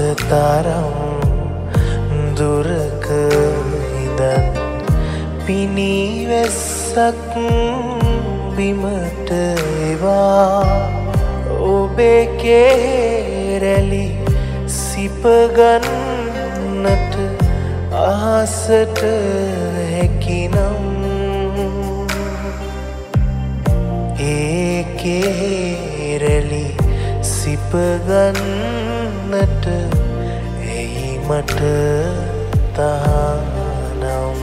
තරම් දුරක ඉඳන් පිනිවැස්සක් බිමට එවා ඔබේ කේරැලි සිපගන්නට අහසට හැකිනම් ඒ කේරැලි සිපගන්නට එයි මට තහනම්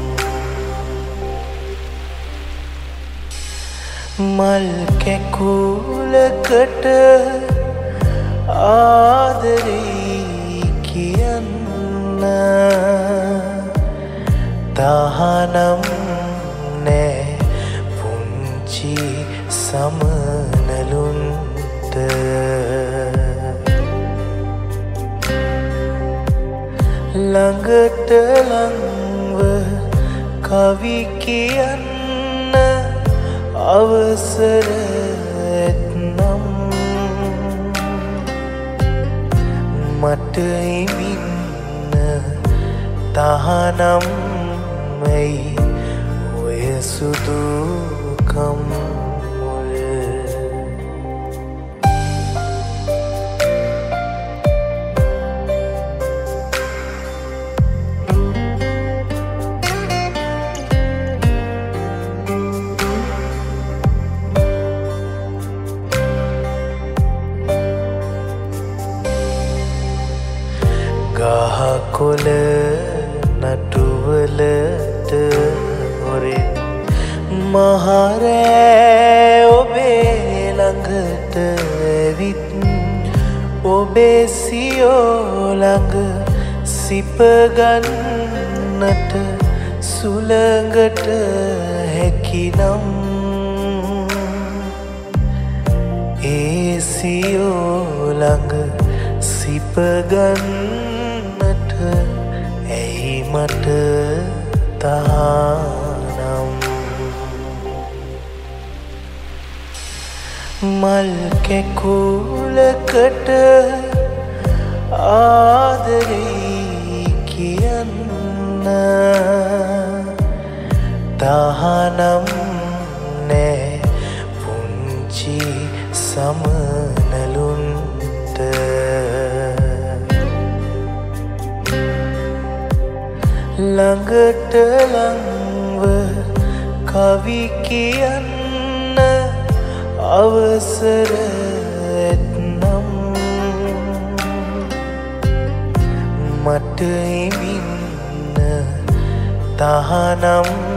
මල් කැකුලකට ආදරේ කියන්න තහනම් නෑ පුංචි සමනලුන්ට ළඟට ළඟව කවි කියන්න අවසර ඇත්නම් මට ඉමින්න තහනම් ඇයි ඔය සුදුකම් ගහකොළ නටුවලට හොරෙන් මහරෑ ඔබේ ළඟට ඇවිත් ඔබේ සියෝ ළඟ සිපගන්නට සුළඟට හැකිනම් ඒ සියෝ ළඟ සිපගන්නට ඇයි මට තහනම් මල් කැකුලකට ආදරේ කියන්න තහනම් නෑ පුංචි සමනලුන්ට ළඟට ළඟව කවි කියන්න අවසර ඇත්නම් මට ඉමින්න තහනම්